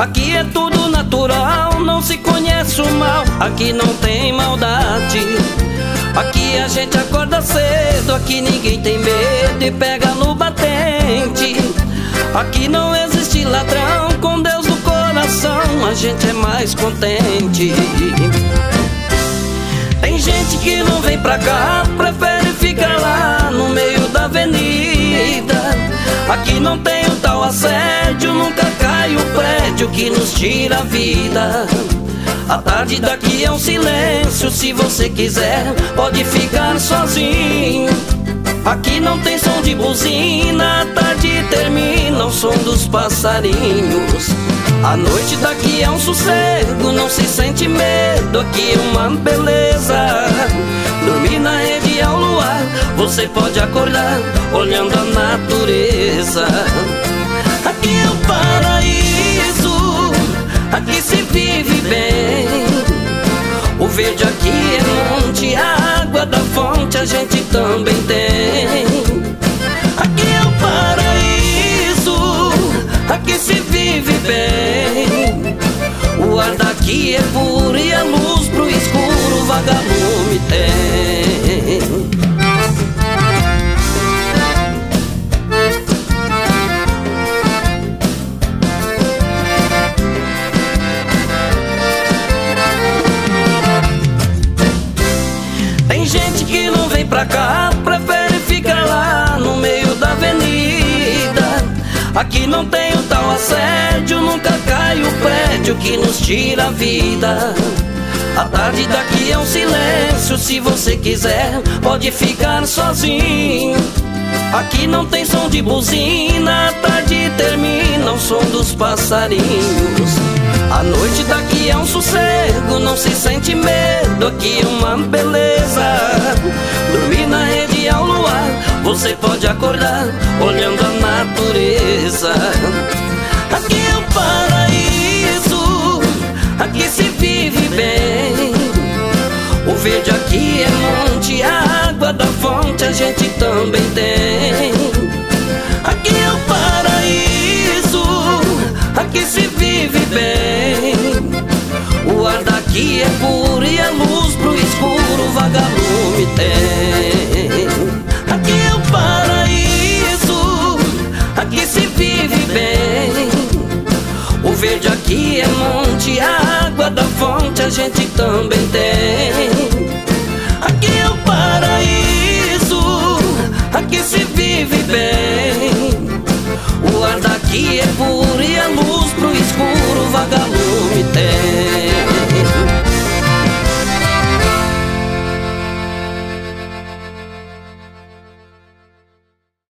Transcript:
Aqui é tudo natural, não se conhece o mal, aqui não tem maldade. Aqui a gente acorda cedo, aqui ninguém tem medo e pega no batente. Aqui não existe ladrão, com Deus no coração a gente é mais contente. Tem gente que não vem pra cá, prefere ficar lá no meio da avenida. Aqui não tem o tal assédio, nunca cai o prédio que nos tira a vida. A tarde daqui é um silêncio, se você quiser pode ficar sozinho. Aqui não tem som de buzina, a tarde termina o som dos passarinhos. A noite daqui é um sossego, não se sente medo, aqui é uma beleza. Dormir na rede ao luar, você pode acordar olhando a natureza. Aqui é o paraíso, aqui se vive bem. O verde aqui é monte, a água da fonte a gente também tem. Aqui é o paraíso, aqui se vive bem. O ar daqui é puro e a luz pro escuro o vagalume tem. Tem gente que não vem pra cá, prefere ficar lá no meio da avenida. Aqui não tem o tal assédio, nunca cai o prédio que nos tira a vida. A tarde daqui é um silêncio, se você quiser pode ficar sozinho. Aqui não tem som de buzina, a tarde termina o som dos passarinhos. A noite daqui é um sossego, não se sente medo, aqui é uma beleza. Dormir na rede ao luar, você pode acordar olhando a natureza. Aqui é o paraíso, aqui se vive bem. O verde aqui é monte, a água da fonte a gente também tem. Aqui é o paraíso, aqui se vive bem. O ar daqui é puro e a luz pro escuro o vagalume tem. Aqui é o paraíso, aqui se vive bem. O verde aqui é monte, a água da fonte a gente também tem. Aqui é o paraíso, aqui se vive bem. O ar daqui é puro e a luz pro escuro o vagalume tem.